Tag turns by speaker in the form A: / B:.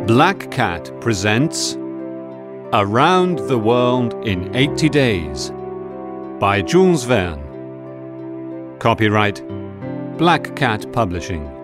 A: Black Cat presents Around the World in 80 Days by Jules Verne. Copyright Black Cat Publishing.